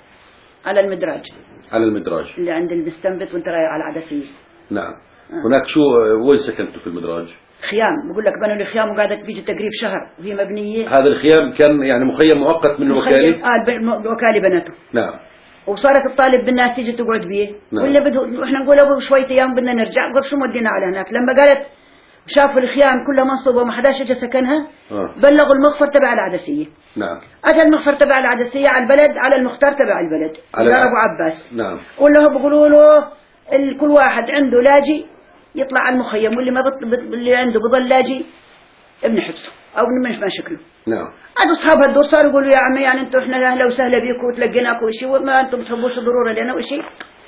على المدراج. على المدراج اللي عند المستنبت وانت رايح على العدسية. نعم. آه. هناك شو وين سكنتوا في المدراج؟ خيام بقول لك بنوا لي خيام وقاعدة بيجي تقريب شهر وهي مبنية. هذا الخيام كان يعني مخيم مؤقت من الوكالة؟ اه الوكالة بنته. نعم. وصارت الطالب بالناس تيجي تقعد بيه. نعم. ولا بده احنا نقول ابو شوية ايام بدنا نرجع قال شو مودينا على هناك لما قالت شافوا الخيام كلها منصوبة وما حداش اجى سكنها. آه. بلغوا المخفر تبع العدسية. نعم. اجى المخفر تبع العدسية على البلد على المختار تبع البلد على ابو عباس. نعم. ولا بيقولوا له كل واحد عنده لاجي يطلع على المخيم واللي ما بط... اللي عنده بضل لاجي ابن حبسه او ابن مش مشكله. نعم. عاد اصحاب الدور صاروا يقولوا يا عمي يعني انتم احنا اهلا وسهلا بيكم وتلقيناكم وشيء وما انتم بتحبوش ضروره لنا وشيء.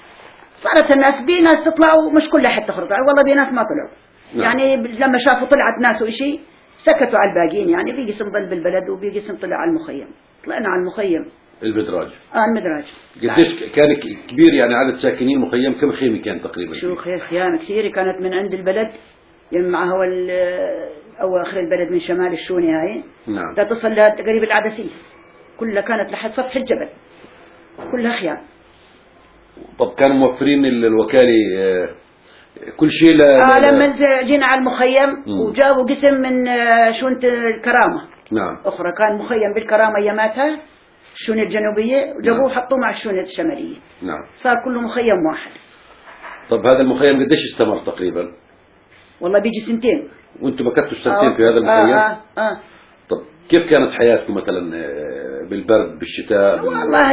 صارت الناس بي ناس تطلع ومش كلها حتى تخرج والله بي ناس ما طلعوا. نعم. يعني لما شافوا طلعت ناس وشيء سكتوا على الباقيين يعني بيجي اسم ضل بالبلد وبيجي اسم طلع على المخيم. طلعنا على المخيم. المدراج. اه المدراج. قديش كان كبير يعني عدد ساكنين مخيم كم خيمة كان تقريبا؟ شو خير خيام كثير كانت من عند البلد يجمعها هو أواخر البلد من شمال الشوني هاي. نعم. لا تصل لها قريب العدسية كلها كانت لحد سطح الجبل كلها خيام. طب كانوا موفرين الوكالة كل شيء ل آه لما جينا على المخيم م. وجابوا قسم من شونة الكرامة. نعم. أخرى كان مخيم بالكرامة أياماتها الشونة الجنوبية وجابوه نعم. حطوه مع الشونة الشمالية. نعم. صار كله مخيم واحد. طب هذا المخيم قديش استمر تقريبا؟ والله بيجي سنتين. وانتم مكثتوا سنتين في هذا المخيم؟ آه آه آه. طب كيف كانت حياتكم مثلا بالبرد بالشتاء والله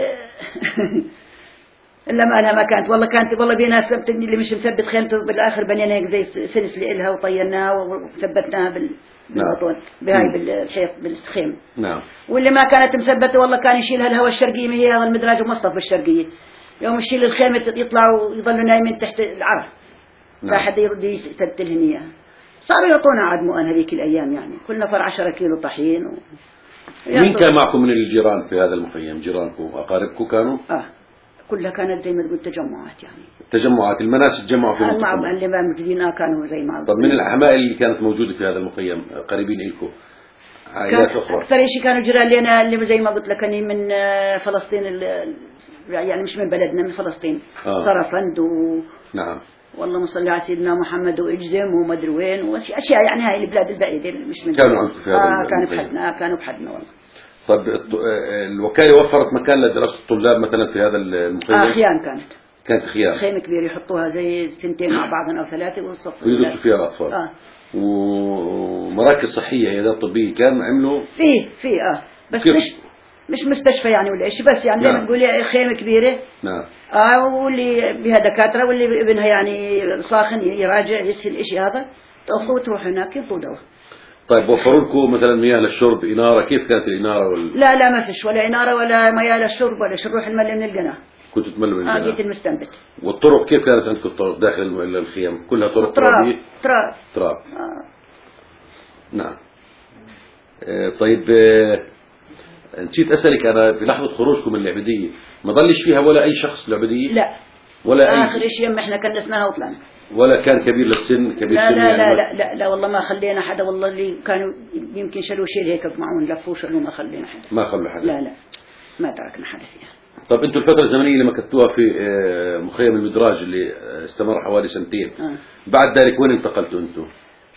إلا ما لها ما كانت والله كانت والله بينا ثبتني اللي مش مثبت خيمته بالآخر بنينا هيك زي سلس لإلها وطيناها وثبتناها بال بالبطون بهاي بالحيط بالخيم. نعم. واللي ما كانت مثبتة والله كان يشيلها الهواء الشرقية ما هي هذا المدراج ومصطف بالشرقية يوم يشيل الخيمة يطلعوا يظلوا نايمين تحت العرف. نعم. لا حد يرد يثبتلهن إياها. صاروا يعطونا عاد مؤن هذيك الأيام يعني كل نفر عشرة كيلو طحين. و... مين كان معكم من الجيران في هذا المخيم؟ جيرانكم أقاربكم كانوا؟ آه كلها كانت زي ما تقول تجمعات يعني. تجمعات المناس تجمعوا في المنطقة. مع اللي ما موجودين كانوا زي ما. طب من العمائل اللي كانت موجودة في هذا المخيم قريبين لكم؟ عائلات أخرى. أكثر شيء كانوا جيران لنا اللي زي ما قلت لك أني من فلسطين يعني مش من بلدنا من فلسطين. آه. صرفند و. نعم. والله صل على سيدنا محمد وإجزم ومدري وين وأشياء يعني هاي البلاد البعيدة مش من. كانوا عندكم في هذا آه كانوا بحدنا آه كانوا بحدنا والله. طب الوكالة وفرت مكان لدراسة الطلاب مثلا في هذا المخيم؟ آه خيام كانت. كانت خيام. خيمة كبيرة يحطوها زي سنتين مع بعض أو ثلاثة والصف. ويدرسوا فيها الأطفال. آه. ومراكز صحية عيادات طبية كان عملوا؟ فيه فيه آه بس كيف؟ مش مش مستشفى يعني ولا شيء بس يعني نعم. نقول خيمة كبيرة. نعم. آه واللي بها دكاترة واللي ابنها يعني ساخن يراجع يسهل الإشي هذا تأخذ وتروح هناك ينطوا دواء. طيب وفروا لكم مثلا مياه للشرب إنارة كيف كانت الإنارة وال... لا لا ما فيش ولا إنارة ولا مياه للشرب ولا شروح الملء من القناة. كنتوا تملوا من القناة؟ آه جيت المستنبت. والطرق كيف كانت عندكم الطرق داخل الخيام كلها طرق ترابية؟ تراب تراب. آه. نعم. آه طيب آه نسيت أسألك أنا في لحظة خروجكم من العبدية ما ضلش فيها ولا أي شخص العبدية؟ لا. ولا أي. آخر شيء يوم إحنا كنسناها وطلعنا. ولا كان كبير للسن كبير لا سن لا يعني لا, لا لا لا والله ما خلينا حدا والله اللي كانوا يمكن شلوا شيء هيك معون لفوا شلوا ما خلينا حدا. ما خلوا حدا. لا لا ما تركنا حدا فيها. طب أنتم الفترة الزمنية اللي مكثتوها في مخيم المدراج اللي استمر حوالي سنتين. آه. بعد ذلك وين انتقلتوا أنتم؟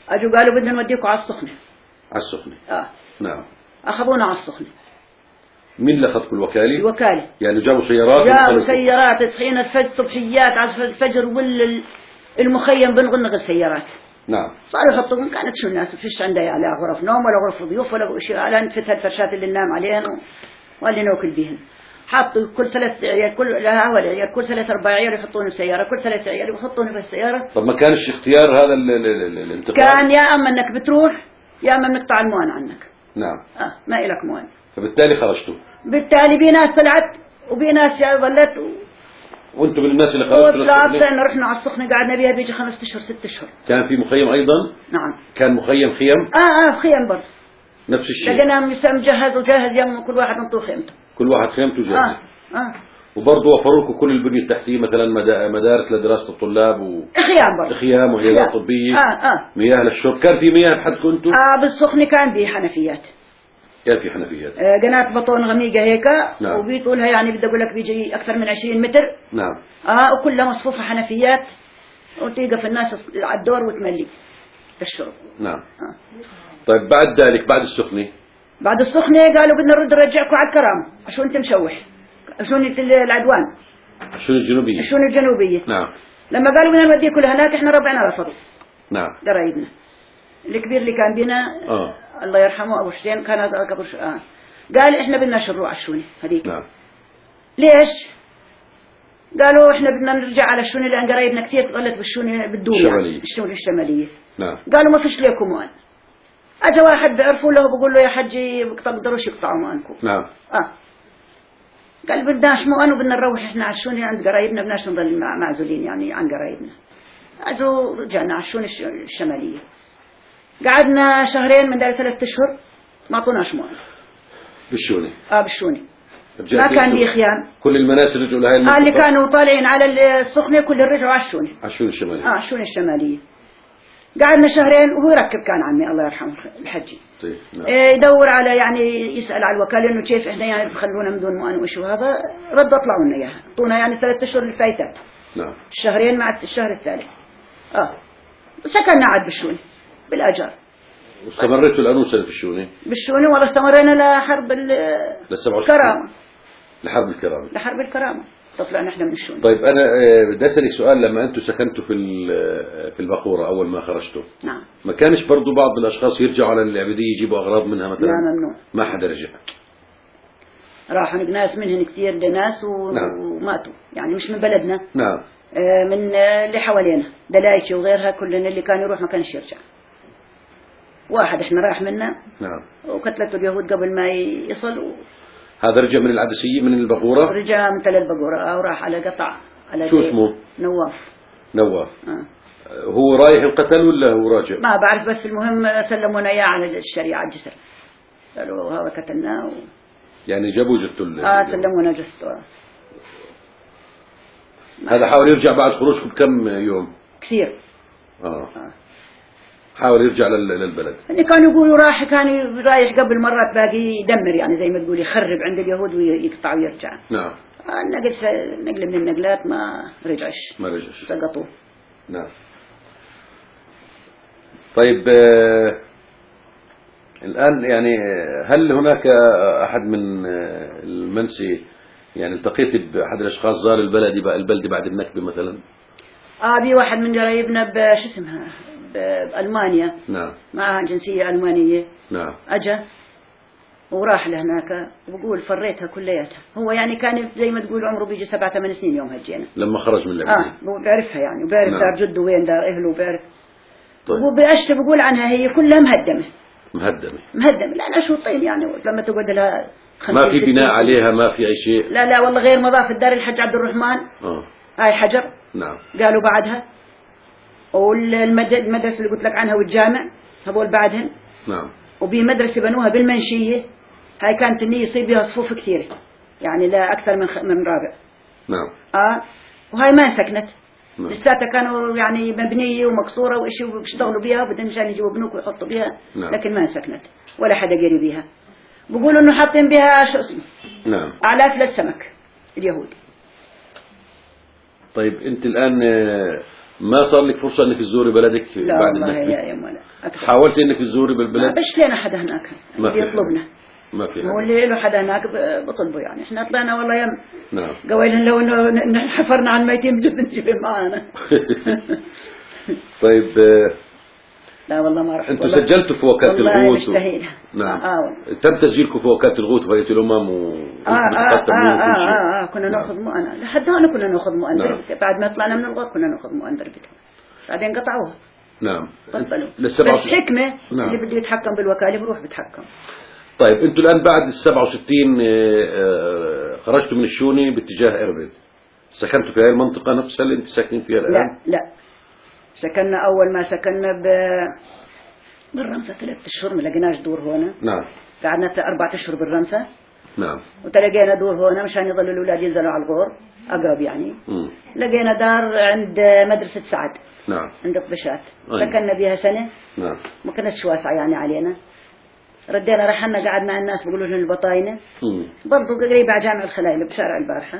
اجوا قالوا بدنا نوديكم على السخنة. على السخنة. اه نعم. اخذونا على السخنة. مين اللي اخذكم؟ الوكالة؟ الوكالة. يعني جابوا سيارات؟ جابوا سيارات، صحينا الفجر صبحيات عصر الفجر والمخيم بنغنغ السيارات. نعم. صاروا يحطوا، كانت شو الناس فيش عندها يعني غرف نوم ولا غرف ضيوف ولا شيء، على نفتح الفرشات اللي ننام عليهن واللي ناكل بيهن. حطوا كل ثلاث عيال، كل لها ولا عيال، كل ثلاث اربع عيال يحطون السيارة، كل ثلاث عيال يحطون في السيارة. طب ما كانش اختيار هذا الانتقال؟ كان يا اما انك بتروح يا اما بنقطع الموان عنك. نعم. اه ما إلك موان. فبالتالي خرجتوا. بالتالي بي ناس طلعت وبي ناس ظلت و... وانتم من الناس اللي خرجتوا؟ طلعنا رحنا على السخنة، قعدنا بيها بيجي خمسة اشهر ست اشهر. كان في مخيم ايضا؟ نعم. كان مخيم خيم؟ اه اه خيم برضه. نفس الشيء. لقينا مجهز وجاهز يم كل واحد منطوه خيمته. كل واحد خيمته جاهز. اه اه. وبرضه وفروا لكم كل البنية التحتية، مثلا مدارس لدراسة الطلاب و خيام برضه. خيام وعيادات طبية. اه اه. مياه للشرب، كان في مياه بحدكم انتم؟ اه بالسخنة كان في حنفيات. كان في حنفيات. آه قناة بطون غميقة هيك. نعم. وبيطولها يعني بدي اقول لك بيجي اكثر من عشرين متر. نعم. اه وكلها مصفوفة حنفيات وتيقف الناس على الدور وتملي الشرب. نعم. آه. طيب بعد ذلك، بعد السخنة؟ بعد السخنة قالوا بدنا نرد نرجعكم على الكرامة، عشان انت مشوح، عشان العدوان، عشان الجنوبية، عشان الجنوبية. نعم. لما قالوا بدنا نوديكم لهناك احنا ربعنا رفضوا. نعم. قرايبنا الكبير اللي كان بينا آه. الله يرحمه ابو حسين كان قبل آه. قال احنا بدنا نروح على الشوني هذيك. نعم. ليش؟ قالوا احنا بدنا نرجع على الشوني لان قرايبنا كثير ظلت بالشوني بالدول يعني الشوني الشمالية. نعم. قالوا ما فيش لكم موان. اجا واحد بيعرفوا له بقول له يا حجي بتقدروش يقطعوا موانكم. نعم. اه قال بدناش موان وبدنا نروح احنا على الشوني عند قرايبنا، بدناش نضل معزولين يعني عن قرايبنا. اجوا رجعنا على الشوني الشمالية، قعدنا شهرين من ذلك ثلاث اشهر ما اعطوناش موان بالشوني. اه بالشوني ما كان لي خيام. كل المناس رجعوا لهي المنطقة. آه اللي كانوا طالعين على السخنة كل رجعوا على الشوني. على الشوني الشمالية. اه على الشوني الشمالية. قعدنا شهرين وهو يركب كان عمي الله يرحمه الحجي. طيب. نعم. إيه يدور على يعني يسأل على الوكالة انه كيف احنا يعني تخلونا من دون موان وشو هذا، رد طلعوا لنا اياها، اعطونا يعني ثلاث اشهر الفايتات. نعم. الشهرين مع الشهر الثالث. اه سكننا عاد بالشوني بالاجار. واستمريتوا الأنوثة في الشوني؟ بالشوني والله استمرينا لحرب الكرامة. لحرب الكرامة. لحرب الكرامة طلعنا احنا من الشوني. طيب أنا بدي أسألك سؤال، لما أنتم سكنتوا في في البقورة أول ما خرجتوا، نعم، ما كانش برضو بعض الأشخاص يرجعوا على العبيدية يجيبوا أغراض منها مثلا؟ لا ممنوع، ما حدا رجع. راحوا ناس منهن كثير لناس و... نعم. وماتوا يعني مش من بلدنا. نعم. آه من اللي حوالينا دلايتي وغيرها كلنا اللي كان يروح ما كانش يرجع. واحد احنا راح منا. نعم. وقتلته اليهود قبل ما يصل و... هذا رجع من العدسية من البقورة؟ رجع من تل البقورة وراح على قطع على شو اسمه؟ نواف. نواف. آه. هو رايح القتل ولا هو راجع؟ ما بعرف، بس المهم سلمونا اياه على الشريعة الجسر، قالوا هذا قتلناه و... يعني جابوا جثته. اه سلمونا جثته. هذا حاول يرجع بعد خروجكم بكم يوم؟ كثير. آه. آه. حاول يرجع للبلد. اللي كانوا يقولوا راح كان رايح قبل مرات باقي يدمر يعني زي ما تقول يخرب عند اليهود ويقطع ويرجع. نعم. النقل نقل من النقلات ما رجعش. ما رجعش. سقطوه. نعم. طيب آه الآن يعني هل هناك أحد من المنسي يعني التقيت بأحد الأشخاص زار البلد البلد بعد النكبة مثلا؟ آه بي واحد من قرايبنا بش اسمها بألمانيا. نعم. معها جنسية ألمانية. نعم. أجا وراح لهناك وبقول فريتها كلياتها، هو يعني كان زي ما تقول عمره بيجي سبعة ثمان سنين يوم هجينا. لما خرج من العبودية. اه بيعرفها يعني وبيعرف. نعم. دار جده وين دار أهله وبيعرف. طيب. وبأشت بقول عنها هي كلها مهدمة. مهدمة. مهدمة لأنها شو طين يعني لما تقعد لها ما في بناء عليها، ما في أي شيء. لا لا والله غير مضاف الدار الحج عبد الرحمن. اه هاي حجر. نعم. قالوا بعدها. والمدرسة اللي قلت لك عنها والجامع هذول بعدهن. نعم. وبي مدرسة بنوها بالمنشية، هاي كانت النية يصيب بها صفوف كثيرة يعني لا أكثر من خ... من رابع. نعم. آه وهاي ما سكنت. نعم. لساتها كانوا يعني مبنية ومكسورة وإشي وبيشتغلوا بيها وبدهم مشان يجيبوا بنوك ويحطوا بيها. نعم. لكن ما سكنت ولا حدا قري بيها. بقولوا إنه حاطين بها شو اسمه. نعم. أعلاف للسمك اليهود. طيب أنت الآن ما صار لك فرصة إنك تزوري بلدك لا بعد والله النكبة؟ يا يا ولا أكثر. حاولت انك تزوري بالبلد؟ ما بش لنا حدا هناك يطلبنا، ما في هو اللي له حدا هناك بطلبه يعني. احنا طلعنا والله يم نعم قويلن لو انه حفرنا عن ميتين بجوز نجيب معانا. طيب لا والله ما رحت. انتم سجلتوا في وكالة الغوث و... نعم آه آه. تم تسجيلكم في وكالة الغوث وهيئة الأمم و آه آه, آه, آه, آه كنا نعم. ناخذ مؤنة لحد هون، كنا ناخذ مؤنة نعم. بعد ما طلعنا من الغوث كنا ناخذ مؤنة بتهم، بعدين قطعوها. نعم بطلوا. بس حكمة نعم. اللي بده يتحكم بالوكالة بروح بتحكم. طيب انتم الآن بعد السبعة وستين خرجتوا من الشوني باتجاه إربد، سكنتوا في هذه المنطقة نفسها اللي انت ساكنين فيها الآن؟ لا لا، سكننا أول ما سكننا ب بالرمسة ثلاثة أشهر، ما لقيناش دور هنا. نعم. قعدنا أربعة أشهر بالرمسة. نعم. وتلقينا دور هنا مشان يضلوا الأولاد ينزلوا على الغور أقرب يعني. مم. لقينا دار عند مدرسة سعد. نعم. عند قبشات. أيه. سكننا بها سنة. نعم. ما كانتش واسعة يعني علينا. ردينا رحلنا قعد مع الناس بيقولوا لنا البطاينة. برضو قريبة على جامع الخلايل بشارع البارحة.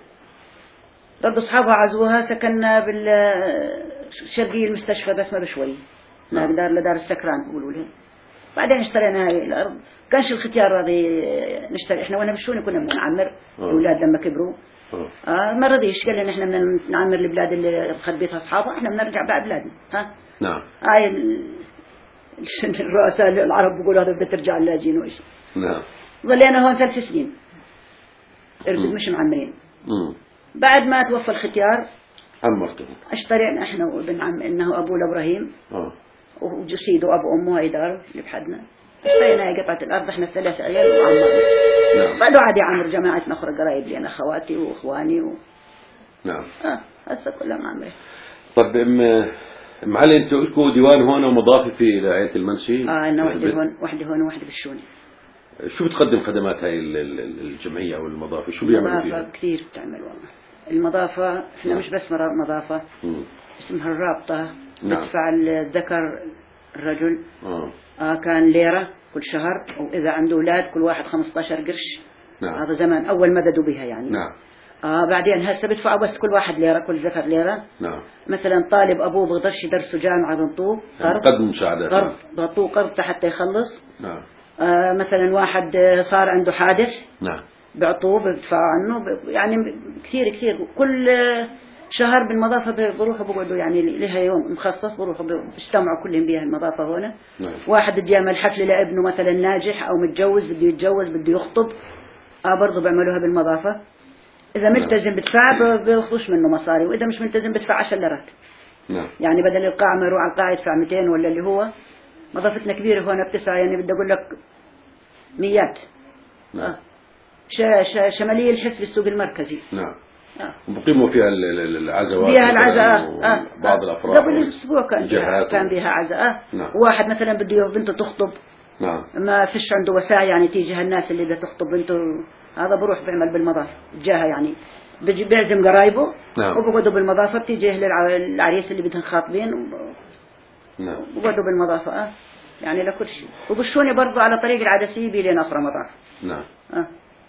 برضو أصحابها عزوها، سكننا بالشرقية المستشفى بس ما بشوي. هناك دار لدار السكران بيقولوا لها. بعدين اشترينا هاي الأرض، كانش الختيار راضي نشتري، احنا وانا بشوني كنا بنعمر الأولاد لما كبروا. آه ما رضيش، قال لنا احنا بدنا نعمر البلاد اللي خربيتها أصحابها، احنا بنرجع بقى بلادنا. ها؟ نعم. هاي الرؤساء العرب بيقولوا هذا بدها ترجع اللاجئين وإيش. نعم. ظلينا هون ثلاث سنين. اربد مش معمرين. مم. بعد ما توفى الختيار عمرته. اشترينا احنا وابن عم انه ابوه ابراهيم. اه. وجسيده وابو امه هاي دار اللي بحدنا. اشترينا هاي قطعة الارض احنا ثلاث عيال وعمرنا. نعم. قالوا عادي عمر جماعتنا اخرى قرايب لنا اخواتي واخواني و... نعم. اه هسه كلها معمرين. طب ام ام علي انتوا لكم ديوان هون ومضافي في لعائلة المنسي؟ اه انه وحده هون وحده هون وحده بالشوني. شو بتقدم خدمات هاي الجمعية او المضافي؟ شو بيعملوا فيها؟ المضافة كثير بتعمل والله. المضافة احنا نعم. مش بس مضافة. مم. اسمها الرابطة. نعم. بدفع الذكر الرجل آه. آه كان ليرة كل شهر، وإذا عنده أولاد كل واحد خمسة عشر قرش. نعم. هذا زمان أول ما بدوا بها يعني. نعم. آه بعدين هسه بدفعوا بس كل واحد ليرة، كل ذكر ليرة. نعم. مثلا طالب أبوه بقدرش يدرسه جامعة بنطوه قرض. قدم مساعدات. قرض بنطوه قرض حتى يخلص. نعم. آه مثلا واحد صار عنده حادث. نعم. بعطوه بدفعوا عنه يعني كثير كثير. كل شهر بالمضافة بروحوا بقعدوا يعني لها يوم مخصص بروحوا بيجتمعوا كلهم بيها المضافة هنا. نعم. واحد بده يعمل حفلة لابنه مثلا ناجح أو متجوز بده يتجوز بده يخطب آه برضه بيعملوها بالمضافة. إذا ملتزم بدفع بياخذوش منه مصاري، وإذا مش ملتزم بدفع عشر ليرات. نعم. يعني بدل القاعة ما يروح على القاعة يدفع مئتين ولا اللي هو. مضافتنا كبيرة هنا بتسعة يعني بدي أقول لك ميات. نعم. آه. شمالية الحس بالسوق المركزي. نعم. آه. بقيموا فيها العزاء. فيها العزاء. آه. بعض آه. الأفراح. قبل أسبوع كان فيها كان فيها عزاء. نعم. واحد مثلا بده بنته تخطب. نعم. ما فيش عنده وسائل يعني تيجي هالناس اللي بدها تخطب بنته، هذا بروح بيعمل بالمضافة جاها يعني بيجي بيعزم قرايبه. نعم. وبقعدوا بالمضافة بتيجي للعريس اللي بدهم خاطبين. نعم. وبقعدوا بالمضافة آه. يعني لكل شيء. وبشوني برضو على طريق العدسية بيلين أخرى مضافة. نعم. آه.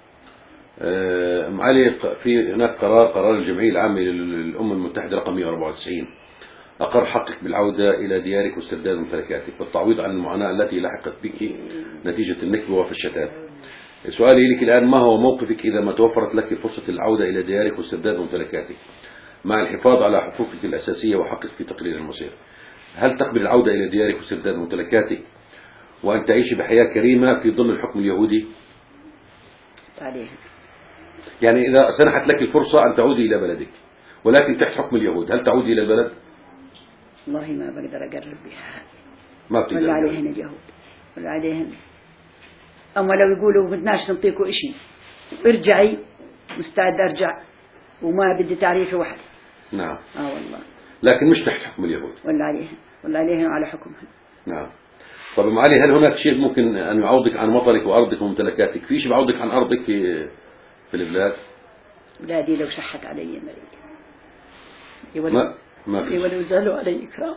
أم علي في هناك قرار قرار الجمعية العامة للأمم المتحدة رقم مئة وأربعة وتسعين أقر حقك بالعودة إلى ديارك واسترداد ممتلكاتك والتعويض عن المعاناة التي لحقت بك نتيجة النكبة وفي سؤالي لك الآن، ما هو موقفك إذا ما توفرت لك فرصة العودة إلى ديارك واسترداد ممتلكاتك مع الحفاظ على حقوقك الأساسية وحقك في تقرير المصير؟ هل تقبل العودة إلى ديارك واسترداد ممتلكاتك وأن تعيشي بحياة كريمة في ظل الحكم اليهودي؟ عليه. يعني إذا سنحت لك الفرصة أن تعودي إلى بلدك ولكن تحت حكم اليهود، هل تعودي إلى البلد؟ والله ما بقدر أقرب بها. ما بتقدر. ولا عليهن اليهود ولا عليهن. أما لو يقولوا بدناش نعطيكوا إشي ارجعي، مستعد أرجع وما بدي تعريفي واحد. نعم. آه والله. لكن مش تحت حكم اليهود. ولا عليهن ولا عليهن على حكمهم. نعم. طب أم علي، هل هناك شيء ممكن أن يعوضك عن مطرك وأرضك وممتلكاتك؟ في شيء يعوضك عن أرضك في في البلاد؟ بلادي لو شحت علي مريض. ما ما في. ولو زالوا علي إكرام.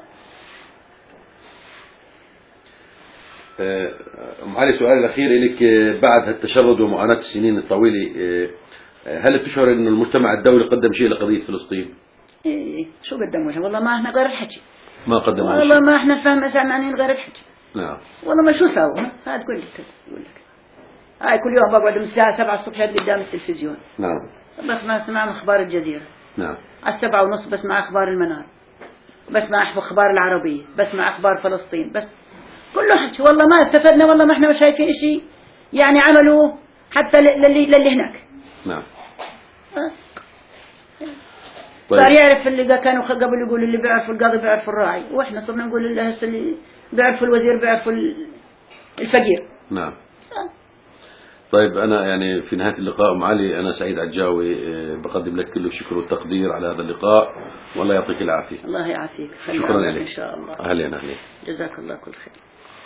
أم علي، سؤال الأخير لك، بعد هالتشرد ومعاناة السنين الطويلة هل تشعر أن المجتمع الدولي قدم شيء لقضية فلسطين؟ إيه شو قدموا لها؟ والله ما احنا غير الحكي. ما قدم والله ما احنا فاهم سامعين غير الحكي. نعم. والله ما شو سووا هذا كل يقول لك هاي كل يوم بقعد من الساعة سبعة الصبح قدام التلفزيون. نعم. بس ما اسمع أخبار الجزيرة. نعم. على السبعة ونص بسمع أخبار المنار، بسمع أخبار العربية، بسمع أخبار فلسطين، بس كله حكي. والله ما استفدنا، والله ما احنا شايفين شيء يعني عملوا حتى للي للي هناك. نعم. أه. طيب. صار يعرف اللي كانوا قبل يقول اللي بيعرفوا القاضي بيعرفوا الراعي، واحنا صرنا نقول اللي هسه اللي بيعرفوا الوزير بيعرفوا الفقير. نعم. طيب أنا يعني في نهاية اللقاء أم علي أنا سعيد عجاوي بقدم لك كل الشكر والتقدير على هذا اللقاء، والله يعطيك العافية. الله يعافيك. شكرا لك إن شاء الله. أهلا أهلا. جزاك الله كل خير.